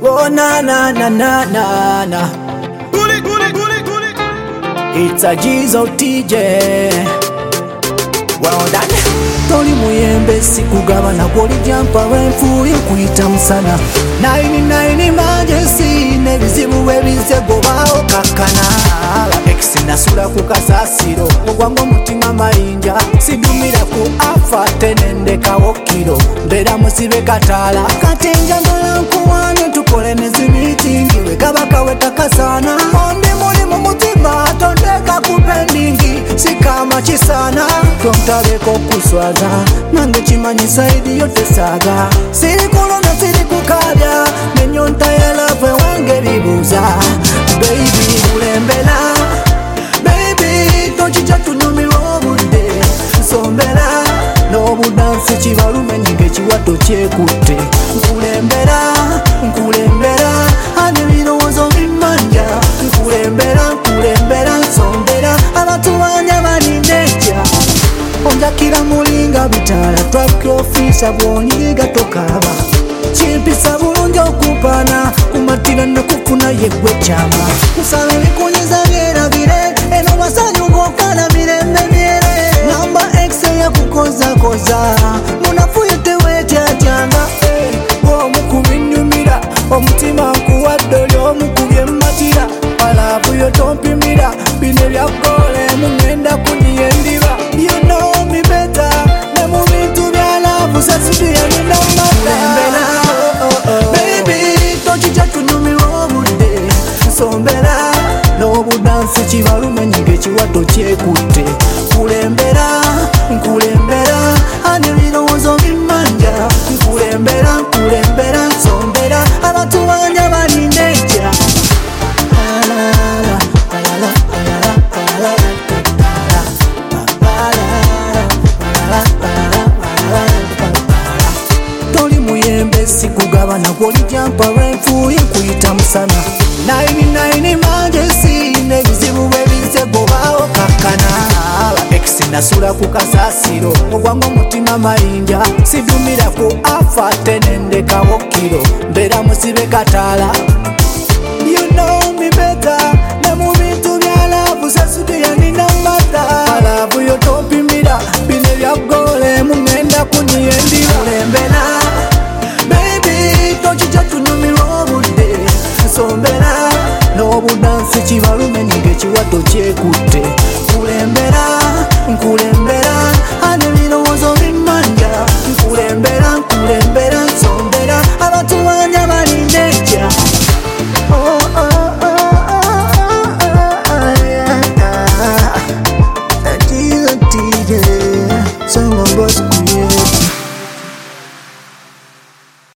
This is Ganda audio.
Oh na na na na na na. It's a Jizo TJ. Well done. Toli muyembe sikugabana gwoli jampa wenfuye kuyita musana 99 Majesty nebizibu webize gobawo kakana Ex nasula ku kasasiro ogwango mutima mayinja sidumira ku afa tenendekawo kiro mbera musibe katala katenja ngala nkuwane tukole nezimitingi wekabaka wetakasana onde muli mu mutima tondeka ku pendingi sikama chisana tontabeko kuswaza nange chimanyi saidi yote saga siri kulona siri kukabya nenyonta ya love wange bibuza baby ulembela baby tochicha tunyumirwa obudde nsombera n'obudansi kibalume nyinge kiwato kyekutte nkulembera ane birowoozo bimanja nkulembera nsombera abatuwanya balindeja onjakira mulinga bitala twaki ofisa bwonyiga tokaba chimpisa bulungi okupana kumatira nakufuna yegwe chama kusala bikunyiza byerabire eno masanyu gokala mirembe myere namba X ya kukoza munafuye tewetyajanga omukubinyumira omutima nkuwaddoli omukubye matira alavuyo tompimira bino byakole mungenda kunyiyendiba you know me better ne mu bintu bya love sasituyagenda mata baby tochicha tunyumirwa obudde nsombera n'obudansi kibalume nyinge kiwato kyekutte nkulembera ane birowoozo bimanja nkulembera nsombera abantu banja balindeja toli muyembe sikugabana gwoli jampa lwenfuye kuyita musana 99 Majesty nebizibu bwebize gobawo kakana Ex nasula ku kasasiro ogwango mutima mayinja sidumira ku afa tenendekawo kiro mbera musibe katala you know me better ne mu bintu bya love sasituyagenda mata alavuyo tompimira bino byagole mungenda kunyiyendi